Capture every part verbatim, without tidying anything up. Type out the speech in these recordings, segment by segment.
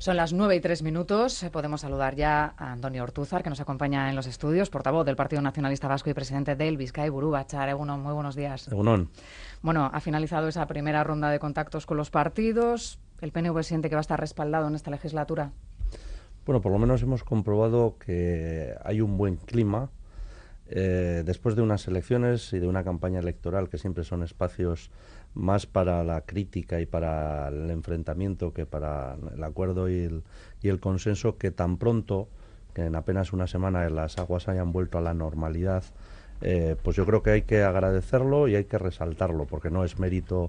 Son las nueve y tres minutos. Podemos saludar ya a Antonio Ortúzar, que nos acompaña en los estudios, portavoz del Partido Nacionalista Vasco y presidente del Bizkaia Buru Batzar. Egunon, muy buenos días. Egunon. Bueno, ha finalizado esa primera ronda de contactos con los partidos. ¿El P N V siente que va a estar respaldado en esta legislatura? Bueno, por lo menos hemos comprobado que hay un buen clima eh, después de unas elecciones y de una campaña electoral que siempre son espacios más para la crítica y para el enfrentamiento que para el acuerdo y el, y el consenso, que tan pronto, que en apenas una semana las aguas hayan vuelto a la normalidad, eh, pues yo creo que hay que agradecerlo y hay que resaltarlo, porque no es mérito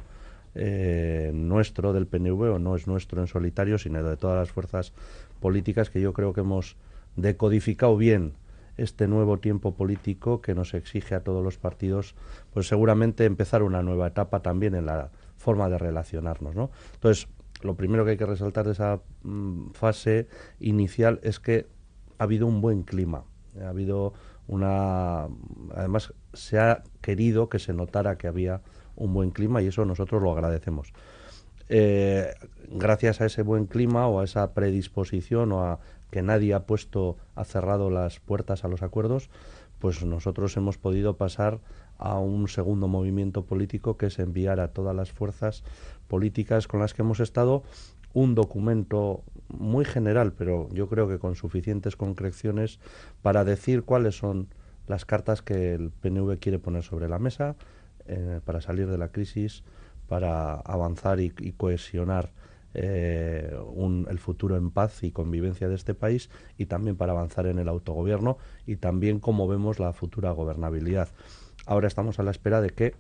eh, nuestro del P N V o no es nuestro en solitario, sino de todas las fuerzas políticas, que yo creo que hemos decodificado bien este nuevo tiempo político que nos exige a todos los partidos, pues seguramente empezar una nueva etapa también en la forma de relacionarnos, ¿no? Entonces, lo primero que hay que resaltar de esa mm, fase inicial es que ha habido un buen clima, ha habido una... Además, se ha querido que se notara que había un buen clima y eso nosotros lo agradecemos. Eh, gracias a ese buen clima o a esa predisposición o a que nadie ha puesto, ha cerrado las puertas a los acuerdos, pues nosotros hemos podido pasar a un segundo movimiento político, que es enviar a todas las fuerzas políticas con las que hemos estado un documento muy general, pero yo creo que con suficientes concreciones para decir cuáles son las cartas que el P N V quiere poner sobre la mesa eh, para salir de la crisis, para avanzar y, y cohesionar eh, un, el futuro en paz y convivencia de este país, y también para avanzar en el autogobierno y también cómo vemos la futura gobernabilidad. Ahora estamos a la espera de que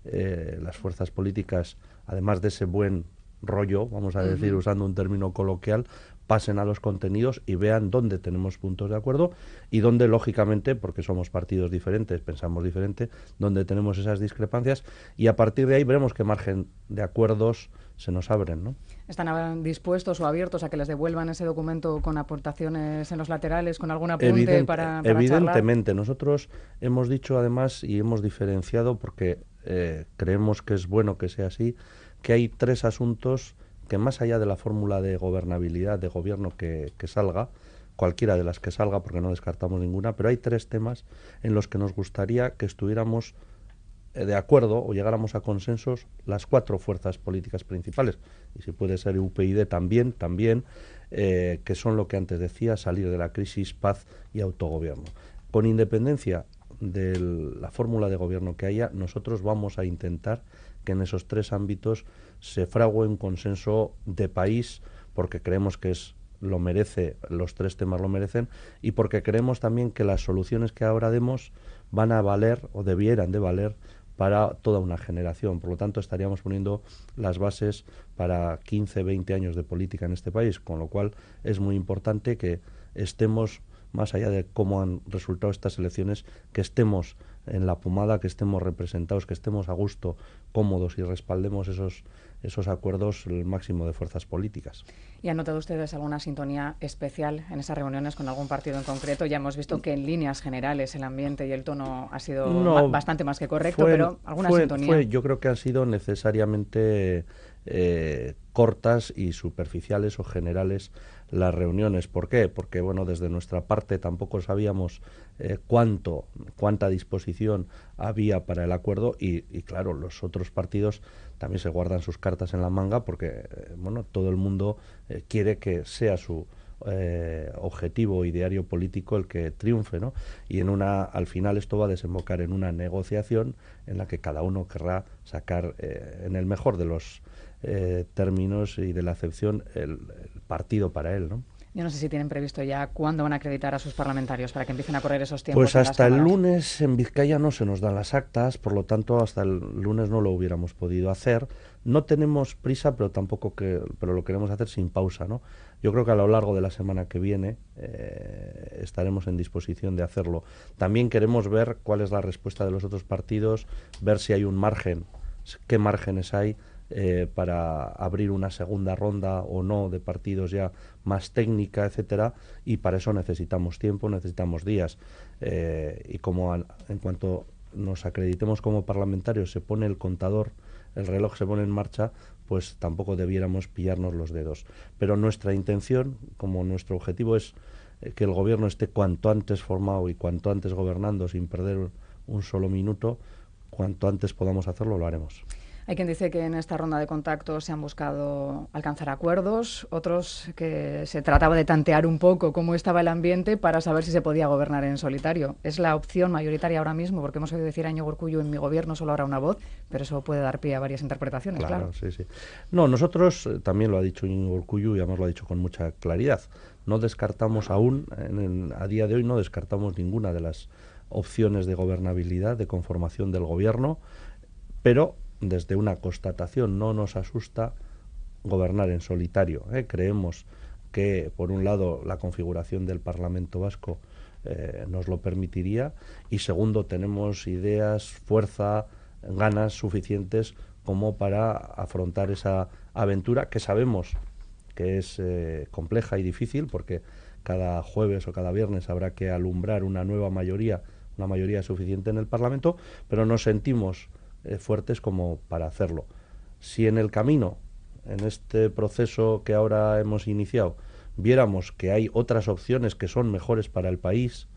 eh, las fuerzas políticas, además de ese buen rollo, vamos a decir, uh-huh. usando un término coloquial, pasen a los contenidos y vean dónde tenemos puntos de acuerdo y dónde, lógicamente, porque somos partidos diferentes, pensamos diferente, dónde tenemos esas discrepancias, y a partir de ahí veremos qué margen de acuerdos se nos abren, ¿no? ¿Están dispuestos o abiertos a que les devuelvan ese documento con aportaciones en los laterales, con algún apunte Evidente, para, para Evidentemente, charlar? Nosotros hemos dicho además y hemos diferenciado, porque eh, creemos que es bueno que sea así, que hay tres asuntos que, más allá de la fórmula de gobernabilidad, de gobierno que, que salga, cualquiera de las que salga, porque no descartamos ninguna, pero hay tres temas en los que nos gustaría que estuviéramos eh, de acuerdo o llegáramos a consensos las cuatro fuerzas políticas principales, y si puede ser U P Ydy también, también, eh, que son lo que antes decía, salir de la crisis, paz y autogobierno. Con independencia de la fórmula de gobierno que haya, nosotros vamos a intentar que en esos tres ámbitos se frague un consenso de país, porque creemos que es lo merece, los tres temas lo merecen, y porque creemos también que las soluciones que ahora demos van a valer o debieran de valer para toda una generación. Por lo tanto, estaríamos poniendo las bases para quince, veinte años de política en este país, con lo cual es muy importante que estemos, más allá de cómo han resultado estas elecciones, que estemos en la pomada, que estemos representados, que estemos a gusto, cómodos, y respaldemos esos, esos acuerdos el máximo de fuerzas políticas. ¿Y han notado ustedes alguna sintonía especial en esas reuniones con algún partido en concreto? Ya hemos visto que en líneas generales el ambiente y el tono ha sido no, ma- bastante más que correcto, fue, pero ¿alguna fue, sintonía? Fue, yo creo que han sido necesariamente eh, cortas y superficiales o generales las reuniones. ¿Por qué? Porque, bueno, desde nuestra parte tampoco sabíamos eh, cuánto, cuánta disposición había para el acuerdo, y, y claro, los otros partidos también se guardan sus cartas en la manga, porque, eh, bueno, todo el mundo eh, quiere que sea su eh, objetivo ideario político el que triunfe, ¿no? Y en una, al final esto va a desembocar en una negociación en la que cada uno querrá sacar, eh, en el mejor de los eh, términos y de la acepción, el, el partido para él, ¿no? Yo no sé si tienen previsto ya cuándo van a acreditar a sus parlamentarios para que empiecen a correr esos tiempos. Pues en las hasta el cámaras. lunes en Vizcaya no se nos dan las actas, por lo tanto hasta el lunes no lo hubiéramos podido hacer. No tenemos prisa, pero tampoco que, pero lo queremos hacer sin pausa, ¿no? Yo creo que a lo largo de la semana que viene eh, estaremos en disposición de hacerlo. También queremos ver cuál es la respuesta de los otros partidos, ver si hay un margen, qué márgenes hay eh, para abrir una segunda ronda o no de partidos ya más técnica, etcétera, y para eso necesitamos tiempo, necesitamos días, eh, y como a, en cuanto nos acreditemos como parlamentarios se pone el contador, el reloj se pone en marcha, pues tampoco debiéramos pillarnos los dedos. Pero nuestra intención, como nuestro objetivo es eh, que el gobierno esté cuanto antes formado y cuanto antes gobernando sin perder un, un solo minuto, cuanto antes podamos hacerlo, lo haremos. Hay quien dice que en esta ronda de contactos se han buscado alcanzar acuerdos, otros que se trataba de tantear un poco cómo estaba el ambiente para saber si se podía gobernar en solitario. Es la opción mayoritaria ahora mismo, porque hemos oído decir a Iñigo Urkullu, en mi gobierno solo habrá una voz, pero eso puede dar pie a varias interpretaciones, claro. Claro, sí, sí. No, nosotros, eh, también lo ha dicho Iñigo Urkullu y además lo ha dicho con mucha claridad, no descartamos aún, en el, a día de hoy no descartamos ninguna de las opciones de gobernabilidad, de conformación del gobierno, pero desde una constatación no nos asusta gobernar en solitario, ¿eh? Creemos que, por un lado, la configuración del Parlamento Vasco eh, nos lo permitiría y, segundo, tenemos ideas, fuerza, ganas suficientes como para afrontar esa aventura que sabemos que es eh, compleja y difícil, porque cada jueves o cada viernes habrá que alumbrar una nueva mayoría, una mayoría suficiente en el Parlamento, pero nos sentimos eh, fuertes como para hacerlo. Si en el camino, en este proceso que ahora hemos iniciado, viéramos que hay otras opciones que son mejores para el país,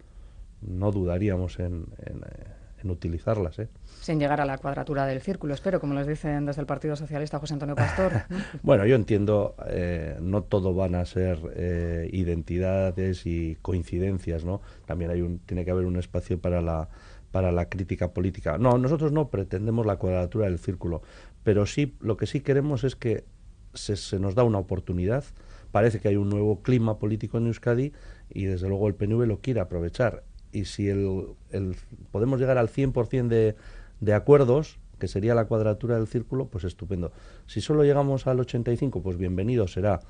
no dudaríamos en, en, en utilizarlas, ¿eh? Sin llegar a la cuadratura del círculo, espero, como les dicen desde el Partido Socialista José Antonio Pastor, ¿no? Bueno, yo entiendo, eh, no todo van a ser eh, identidades y coincidencias, ¿no? También hay un, tiene que haber un espacio para la, para la crítica política. No, nosotros no pretendemos la cuadratura del círculo, pero sí, lo que sí queremos es que se, se nos da una oportunidad. Parece que hay un nuevo clima político en Euskadi y desde luego el P N V lo quiere aprovechar. Y si el, el, podemos llegar al cien por ciento de, de acuerdos, que sería la cuadratura del círculo, pues estupendo. Si solo llegamos al ochenta y cinco, pues bienvenido será.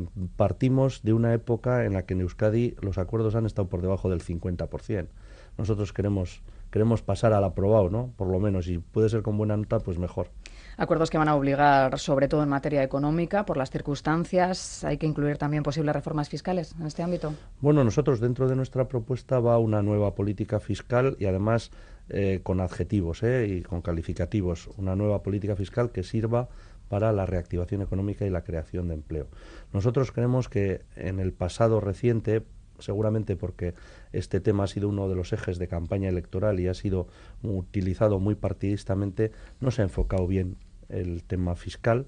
Partimos de una época en la que en Euskadi los acuerdos han estado por debajo del cincuenta por ciento. Nosotros queremos, queremos pasar al aprobado, ¿no? Por lo menos, y puede ser con buena nota, pues mejor. Acuerdos que van a obligar, sobre todo en materia económica, por las circunstancias. ¿Hay que incluir también posibles reformas fiscales en este ámbito? Bueno, nosotros dentro de nuestra propuesta va una nueva política fiscal y además eh, con adjetivos eh, y con calificativos. Una nueva política fiscal que sirva para la reactivación económica y la creación de empleo. Nosotros creemos que en el pasado reciente, seguramente porque este tema ha sido uno de los ejes de campaña electoral y ha sido utilizado muy partidistamente, no se ha enfocado bien el tema fiscal,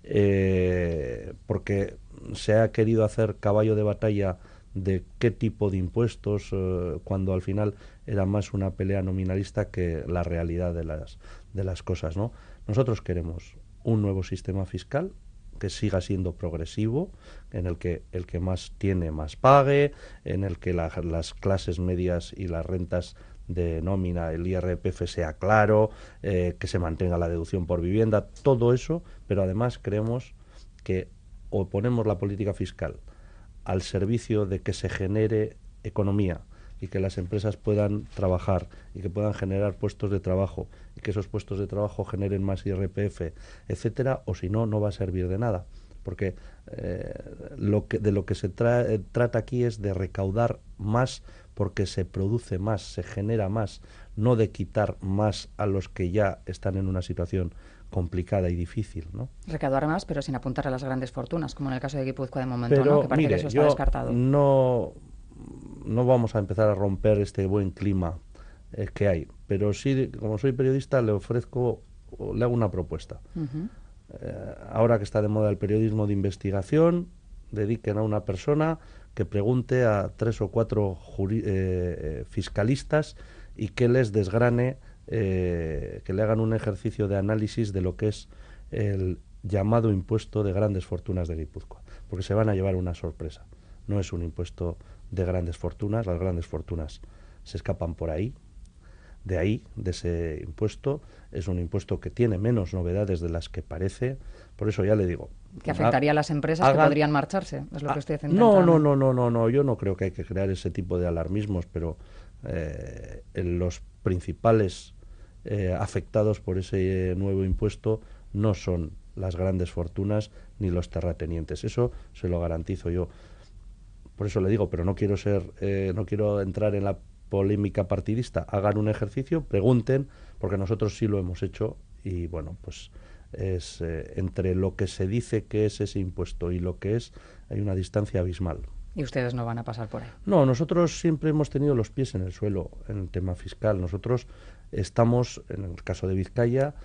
eh, porque se ha querido hacer caballo de batalla de qué tipo de impuestos, eh, cuando al final era más una pelea nominalista que la realidad de las, de las cosas, ¿no? Nosotros queremos un nuevo sistema fiscal que siga siendo progresivo, en el que el que más tiene más pague, en el que la, las clases medias y las rentas de nómina, el I R P F sea claro, eh, que se mantenga la deducción por vivienda, todo eso, pero además creemos que o ponemos la política fiscal al servicio de que se genere economía y que las empresas puedan trabajar y que puedan generar puestos de trabajo y que esos puestos de trabajo generen más I R P F, etcétera, o si no, no va a servir de nada, porque eh, lo que, de lo que se tra eh, trata aquí es de recaudar más porque se produce más, se genera más, no de quitar más a los que ya están en una situación complicada y difícil, ¿no? Recaudar más, pero sin apuntar a las grandes fortunas, como en el caso de Guipúzcoa de momento, pero, ¿no? Que parece mire, que eso está yo descartado. No, no vamos a empezar a romper este buen clima eh, que hay, pero sí, como soy periodista, le ofrezco, le hago una propuesta. Uh-huh. eh, ahora que está de moda el periodismo de investigación, dediquen a una persona que pregunte a tres o cuatro juri, eh, fiscalistas y que les desgrane, eh, que le hagan un ejercicio de análisis de lo que es el llamado impuesto de grandes fortunas de Guipúzcoa, porque se van a llevar una sorpresa. No es un impuesto de grandes fortunas, las grandes fortunas se escapan por ahí, de ahí, de ese impuesto. Es un impuesto que tiene menos novedades de las que parece, por eso ya le digo. Que afectaría a las empresas hagan, que podrían marcharse, es lo que estoy intentando. No, no, no, no, no, no, yo no creo que hay que crear ese tipo de alarmismos, pero eh, los principales eh, afectados por ese eh, nuevo impuesto no son las grandes fortunas ni los terratenientes, eso se lo garantizo yo. Por eso le digo, pero no quiero ser, eh, no quiero entrar en la polémica partidista. Hagan un ejercicio, pregunten, porque nosotros sí lo hemos hecho y bueno, pues es eh, entre lo que se dice que es ese impuesto y lo que es, hay una distancia abismal. Y ustedes no van a pasar por ahí. No, nosotros siempre hemos tenido los pies en el suelo en el tema fiscal. Nosotros estamos, en el caso de Vizcaya,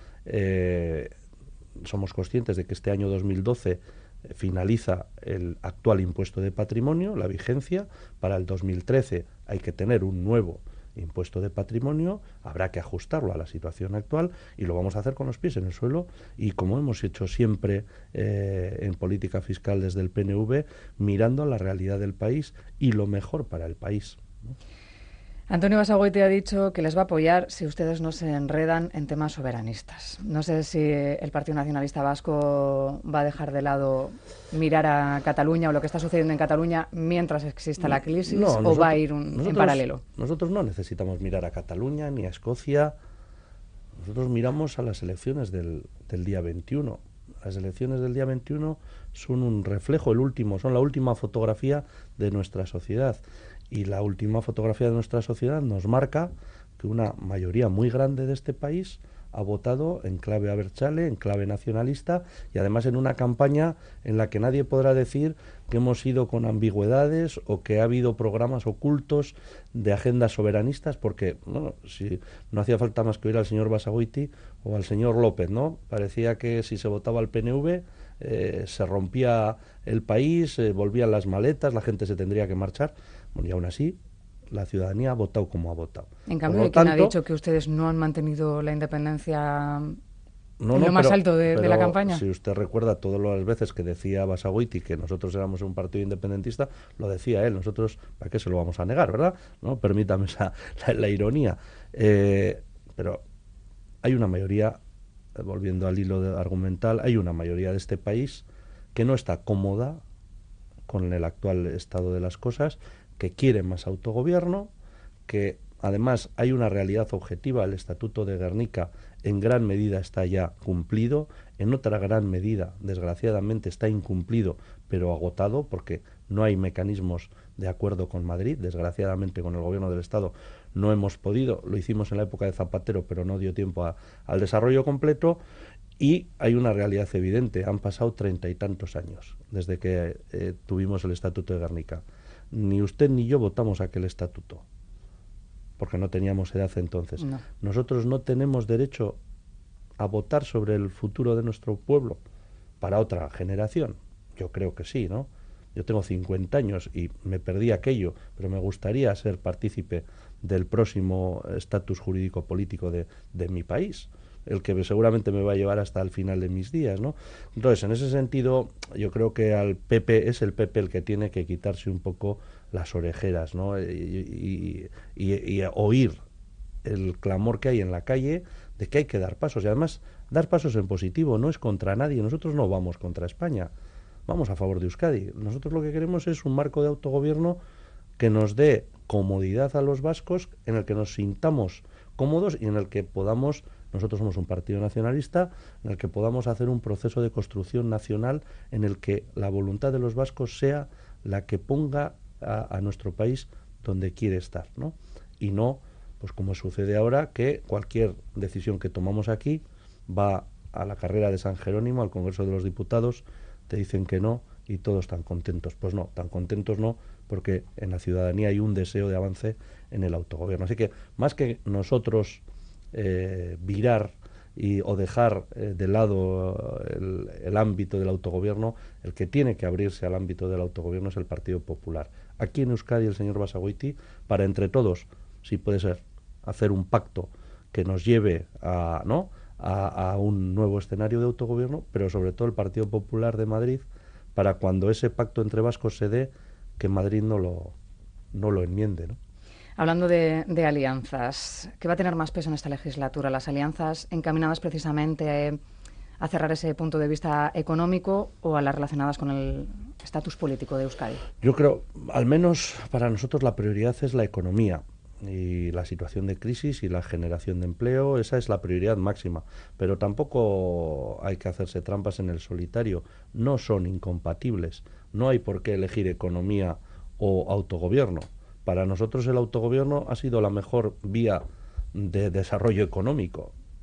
eh, somos conscientes de que este año dos mil doce eh, finaliza el actual impuesto de patrimonio, la vigencia. Para el dos mil trece hay que tener un nuevo impuesto de patrimonio, habrá que ajustarlo a la situación actual y lo vamos a hacer con los pies en el suelo y como hemos hecho siempre eh, en política fiscal desde el P N V, mirando a la realidad del país y lo mejor para el país, ¿no? Antonio Basagoiti ha dicho que les va a apoyar si ustedes no se enredan en temas soberanistas. No sé si el Partido Nacionalista Vasco va a dejar de lado mirar a Cataluña o lo que está sucediendo en Cataluña mientras exista la crisis, no, o nosotros, va a ir un, nosotros, en paralelo. Nosotros no necesitamos mirar a Cataluña ni a Escocia. Nosotros miramos a las elecciones del, del día veintiuno. Las elecciones del día veintiuno son un reflejo, el último, son la última fotografía de nuestra sociedad. Y la última fotografía de nuestra sociedad nos marca que una mayoría muy grande de este país ha votado en clave abertzale, en clave nacionalista, y además en una campaña en la que nadie podrá decir que hemos ido con ambigüedades o que ha habido programas ocultos de agendas soberanistas, porque bueno, si no hacía falta más que oír al señor Basagoiti o al señor López, ¿no? Parecía que si se votaba al P N V eh, se rompía el país, eh, volvían las maletas, la gente se tendría que marchar. Bueno, y aún así, la ciudadanía ha votado como ha votado. En cambio, ¿quién ha dicho que ustedes no han mantenido la independencia no, en no, lo más pero, alto de, pero de la campaña? Si usted recuerda todas las veces que decía Basagoiti que nosotros éramos un partido independentista, lo decía él. Nosotros, ¿para qué se lo vamos a negar, verdad? No, permítame esa, la, la ironía. Eh, pero hay una mayoría, volviendo al hilo de, argumental, hay una mayoría de este país que no está cómoda con el actual estado de las cosas, que quiere más autogobierno, que además hay una realidad objetiva, el Estatuto de Gernika en gran medida está ya cumplido, en otra gran medida, desgraciadamente, está incumplido, pero agotado, porque no hay mecanismos de acuerdo con Madrid, desgraciadamente con el gobierno del Estado no hemos podido, lo hicimos en la época de Zapatero, pero no dio tiempo a, al desarrollo completo. Y hay una realidad evidente, han pasado treinta y tantos años desde que eh, tuvimos el Estatuto de Gernika. Ni usted ni yo votamos aquel estatuto, porque no teníamos edad entonces. No. Nosotros no tenemos derecho a votar sobre el futuro de nuestro pueblo para otra generación. Yo creo que sí, ¿no? Yo tengo cincuenta años y me perdí aquello, pero me gustaría ser partícipe del próximo estatus jurídico-político de, de mi país, el que seguramente me va a llevar hasta el final de mis días, ¿no? Entonces, en ese sentido, yo creo que al P P es el P P el que tiene que quitarse un poco las orejeras, ¿no? Y, y, y, y oír el clamor que hay en la calle de que hay que dar pasos. Y además, dar pasos en positivo, no es contra nadie. Nosotros no vamos contra España, vamos a favor de Euskadi. Nosotros lo que queremos es un marco de autogobierno que nos dé comodidad a los vascos, en el que nos sintamos cómodos y en el que podamos, nosotros somos un partido nacionalista, en el que podamos hacer un proceso de construcción nacional en el que la voluntad de los vascos sea la que ponga a, a nuestro país donde quiere estar, ¿no? Y no, pues como sucede ahora, que cualquier decisión que tomamos aquí va a la carrera de San Jerónimo, al Congreso de los Diputados, te dicen que no y todos están contentos. Pues no, tan contentos no, porque en la ciudadanía hay un deseo de avance en el autogobierno. Así que más que nosotros eh, virar y, o dejar eh, de lado el, el ámbito del autogobierno, el que tiene que abrirse al ámbito del autogobierno es el Partido Popular. Aquí en Euskadi el señor Basagoiti, para entre todos, si puede ser, hacer un pacto que nos lleve a, ¿no?, a, a un nuevo escenario de autogobierno, pero sobre todo el Partido Popular de Madrid, para cuando ese pacto entre vascos se dé, que Madrid no lo, no lo enmiende, ¿no? Hablando de, de alianzas, ¿qué va a tener más peso en esta legislatura? ¿Las alianzas encaminadas precisamente a cerrar ese punto de vista económico o a las relacionadas con el estatus político de Euskadi? Yo creo, al menos para nosotros la prioridad es la economía y la situación de crisis y la generación de empleo, esa es la prioridad máxima, pero tampoco hay que hacerse trampas en el solitario, no son incompatibles, no hay por qué elegir economía o autogobierno. Para nosotros el autogobierno ha sido la mejor vía de desarrollo económico.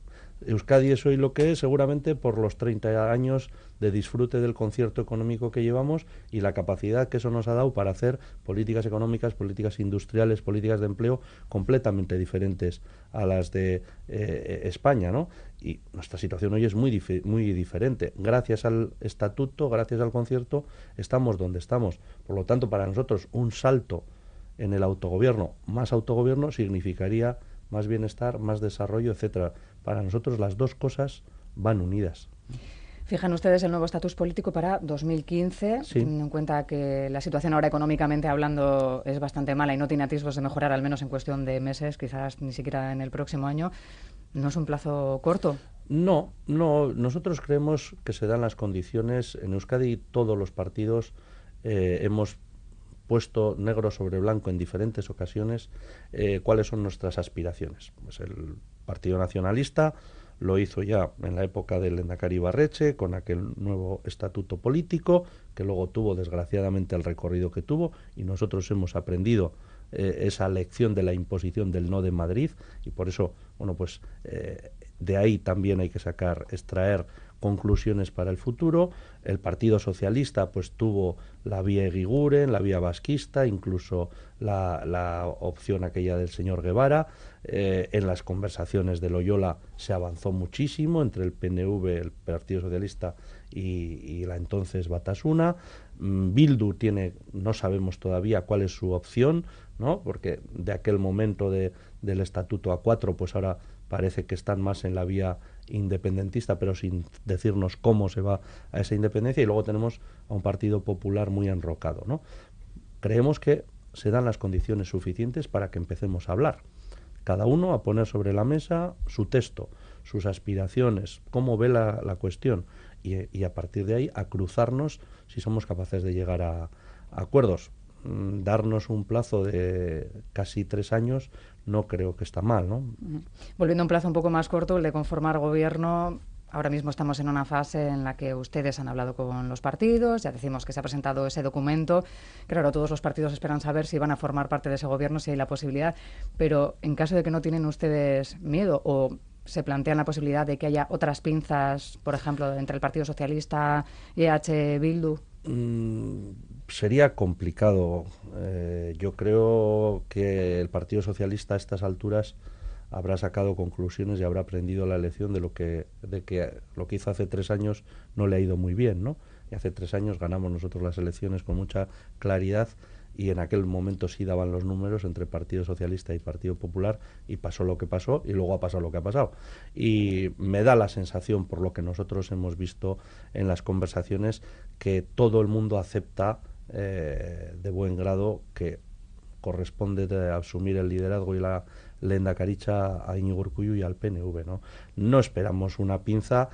Euskadi es hoy lo que es seguramente por los treinta años de disfrute del concierto económico que llevamos y la capacidad que eso nos ha dado para hacer políticas económicas, políticas industriales, políticas de empleo completamente diferentes a las de eh, España, ¿no? Y nuestra situación hoy es muy, dif muy diferente. Gracias al estatuto, gracias al concierto, estamos donde estamos. Por lo tanto, para nosotros un salto en el autogobierno, más autogobierno, significaría más bienestar, más desarrollo, etcétera. Para nosotros las dos cosas van unidas. Fijan ustedes el nuevo estatus político para dos mil quince, sí. teniendo en cuenta que la situación ahora económicamente hablando es bastante mala y no tiene atisbos de mejorar, al menos en cuestión de meses, quizás ni siquiera en el próximo año. ¿No es un plazo corto? No, no. Nosotros creemos que se dan las condiciones. En Euskadi todos los partidos eh, hemos puesto negro sobre blanco en diferentes ocasiones eh, cuáles son nuestras aspiraciones. Pues el Partido Nacionalista lo hizo ya en la época del Lehendakari Ibarretxe, con aquel nuevo estatuto político, que luego tuvo desgraciadamente el recorrido que tuvo, y nosotros hemos aprendido eh, esa lección de la imposición del no de Madrid, y por eso, bueno, pues eh, de ahí también hay que sacar, extraer conclusiones para el futuro. El Partido Socialista pues tuvo la vía Eguiguren, la vía vasquista, incluso la, la opción aquella del señor Guevara. Eh, en las conversaciones de Loyola se avanzó muchísimo entre el P N V, el Partido Socialista y, y la entonces Batasuna. Mm, Bildu tiene, no sabemos todavía cuál es su opción, ¿no? Porque de aquel momento de, del Estatuto A cuatro, pues ahora parece que están más en la vía independentista, pero sin decirnos cómo se va a esa independencia, y luego tenemos a un Partido Popular muy enrocado, ¿no? Creemos que se dan las condiciones suficientes para que empecemos a hablar, cada uno a poner sobre la mesa su texto, sus aspiraciones, cómo ve la, la cuestión, y, y a partir de ahí a cruzarnos si somos capaces de llegar a, a acuerdos. Mm, darnos un plazo de casi tres años no creo que está mal, ¿no? Volviendo a un plazo un poco más corto, el de conformar gobierno. Ahora mismo estamos en una fase en la que ustedes han hablado con los partidos, ya decimos que se ha presentado ese documento. Claro, todos los partidos esperan saber si van a formar parte de ese gobierno, si hay la posibilidad, pero en caso de que no tienen ustedes miedo o se plantean la posibilidad de que haya otras pinzas, por ejemplo, entre el Partido Socialista y E H Bildu. Mm, sería complicado. Eh, yo creo que el Partido Socialista a estas alturas habrá sacado conclusiones y habrá aprendido la lección de lo que de que lo que hizo hace tres años no le ha ido muy bien, ¿no? Y hace tres años ganamos nosotros las elecciones con mucha claridad, y en aquel momento sí daban los números entre Partido Socialista y Partido Popular, y pasó lo que pasó, y luego ha pasado lo que ha pasado. Y me da la sensación, por lo que nosotros hemos visto en las conversaciones, que todo el mundo acepta eh, de buen grado que corresponde de asumir el liderazgo y la lehendakaritza a Íñigo Urkullu y al P N V, ¿no? No esperamos una pinza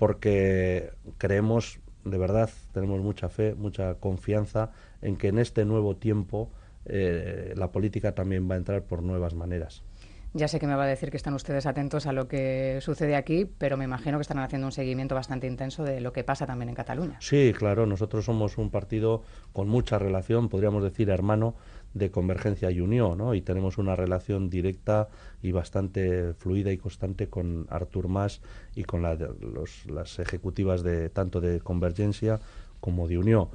porque creemos, de verdad, tenemos mucha fe, mucha confianza en que en este nuevo tiempo eh, la política también va a entrar por nuevas maneras. Ya sé que me va a decir que están ustedes atentos a lo que sucede aquí, pero me imagino que estarán haciendo un seguimiento bastante intenso de lo que pasa también en Cataluña. Sí, claro, nosotros somos un partido con mucha relación, podríamos decir hermano, de Convergencia y Unió, ¿no? Y tenemos una relación directa y bastante fluida y constante con Artur Mas y con la, los, las ejecutivas de tanto de Convergencia como de Unió.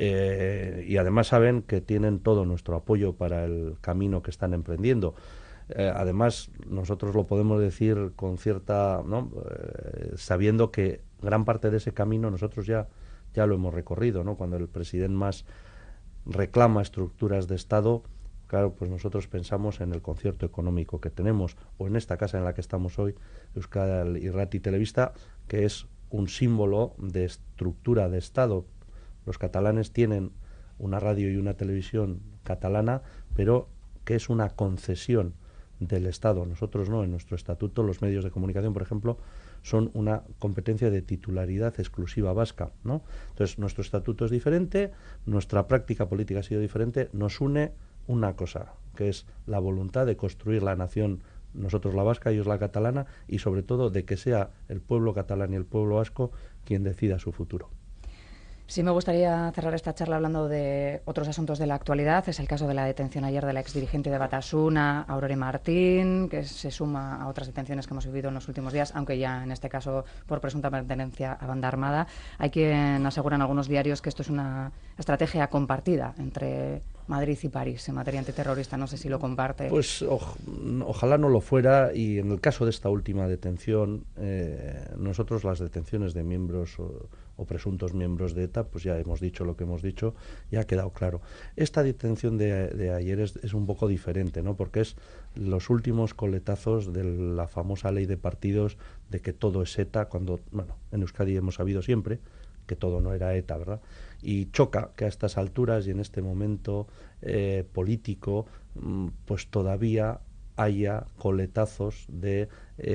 Eh, y además saben que tienen todo nuestro apoyo para el camino que están emprendiendo. Eh, además, nosotros lo podemos decir con cierta, ¿no? Eh, sabiendo que gran parte de ese camino nosotros ya, ya lo hemos recorrido, ¿no? Cuando el presidente Mas reclama estructuras de Estado, claro, pues nosotros pensamos en el concierto económico que tenemos, o en esta casa en la que estamos hoy, Euskal Irrati Telebista, que es un símbolo de estructura de Estado. Los catalanes tienen una radio y una televisión catalana, pero que es una concesión del Estado. Nosotros no, en nuestro estatuto los medios de comunicación, por ejemplo, son una competencia de titularidad exclusiva vasca, ¿no? Entonces, nuestro estatuto es diferente, nuestra práctica política ha sido diferente, nos une una cosa, que es la voluntad de construir la nación, nosotros la vasca, ellos la catalana, y sobre todo de que sea el pueblo catalán y el pueblo vasco quien decida su futuro. Sí, me gustaría cerrar esta charla hablando de otros asuntos de la actualidad. Es el caso de la detención ayer de la exdirigente de Batasuna, Aurore Martín, que se suma a otras detenciones que hemos vivido en los últimos días, aunque ya en este caso por presunta pertenencia a banda armada. Hay quien asegura en algunos diarios que esto es una estrategia compartida entre Madrid y París en materia antiterrorista. No sé si lo comparte. Pues oj ojalá no lo fuera, y en el caso de esta última detención, eh, nosotros las detenciones de miembros o, o presuntos miembros de ETA, pues ya hemos dicho lo que hemos dicho, ya ha quedado claro. Esta detención de, de ayer es, es un poco diferente, ¿no? Porque es los últimos coletazos de la famosa ley de partidos de que todo es ETA, cuando, bueno, en Euskadi hemos sabido siempre que todo no era ETA, ¿verdad? Y choca que a estas alturas y en este momento eh, político, pues todavía haya coletazos de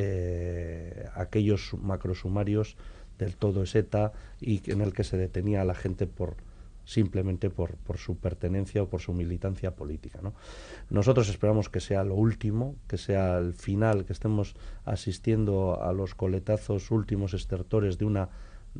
eh, aquellos macrosumarios del todo es ETA, y en el que se detenía a la gente por simplemente por, por su pertenencia o por su militancia política, ¿no? Nosotros esperamos que sea lo último, que sea el final, que estemos asistiendo a los coletazos últimos estertores de una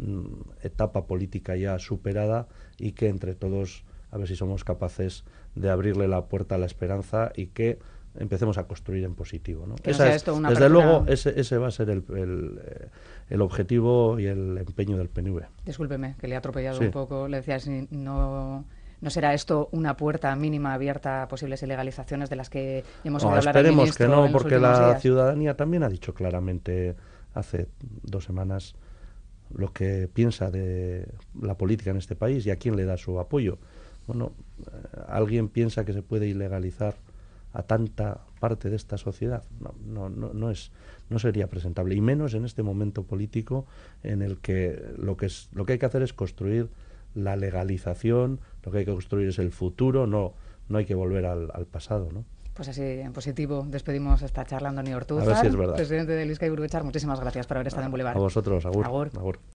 etapa política ya superada, y que entre todos a ver si somos capaces de abrirle la puerta a la esperanza y que empecemos a construir en positivo, ¿no? Que Esa no sea es, esto una desde apertura... luego ese, ese va a ser el, el, el objetivo y el empeño del P N V. Discúlpeme, que le he atropellado sí. un poco. Le decía, si no... ¿No será esto una puerta mínima abierta a posibles ilegalizaciones de las que hemos no, oído hablar al esperemos ministro que no, en los porque últimos la días? ciudadanía también ha dicho claramente hace dos semanas lo que piensa de la política en este país y a quién le da su apoyo. Bueno, eh, ¿alguien piensa que se puede ilegalizar a tanta parte de esta sociedad? No, no, no, no es, no sería presentable, y menos en este momento político en el que lo que es, lo que hay que hacer es construir la legalización, lo que hay que construir es el futuro, no, no hay que volver al, al pasado, ¿no? Pues así, en positivo, despedimos esta charla. Andoni Ortúzar, a ver si es verdad. presidente del Bizkaiburu Batzar. Muchísimas gracias por haber estado a, en Boulevard. A vosotros, agur. Agur. Agur.